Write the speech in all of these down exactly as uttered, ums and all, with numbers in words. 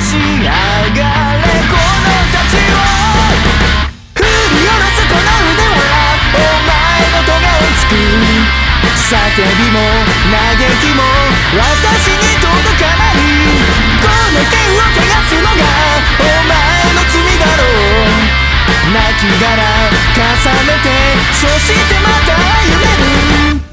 し上がれこの太刀を振り下ろすこの腕はお前の咎をつく叫びも嘆きも私に届かないこの剣を汚すのがお前の罪だろう亡きがら重ねてそしてまた歩める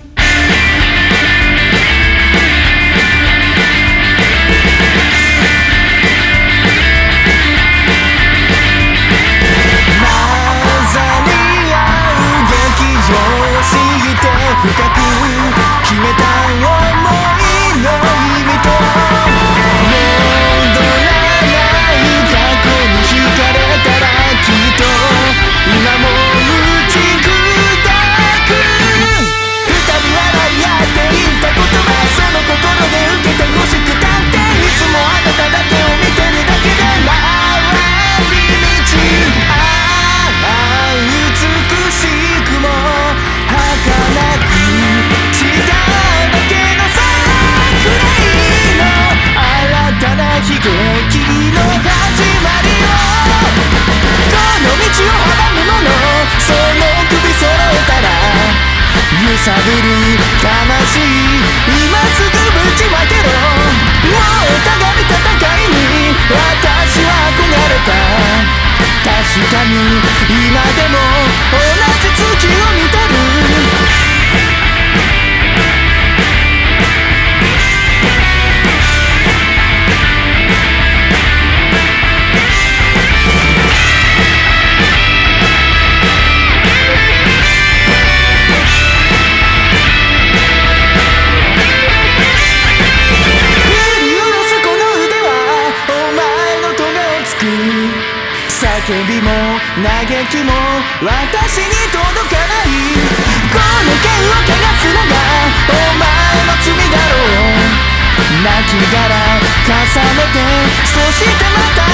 深く決めた想いの意味と戻らない過去に惹かれたらきっと今も打ち砕く二人笑い合って言った言葉その心で受けて欲しくたっていつもあなただけを見てるだけで回り道ああ美しくも儚く散っただけのさくらいの新たな悲劇の始まりをこの道を阻む者その首揃えたら揺さぶる魂今すぐぶちまけろもうお互い戦いに私は憧れた確かに今でも同じ月を見てる叫びも嘆きも私に届かないこの剣を汚すのがお前の罪だろう亡きがら重ねてそしてまた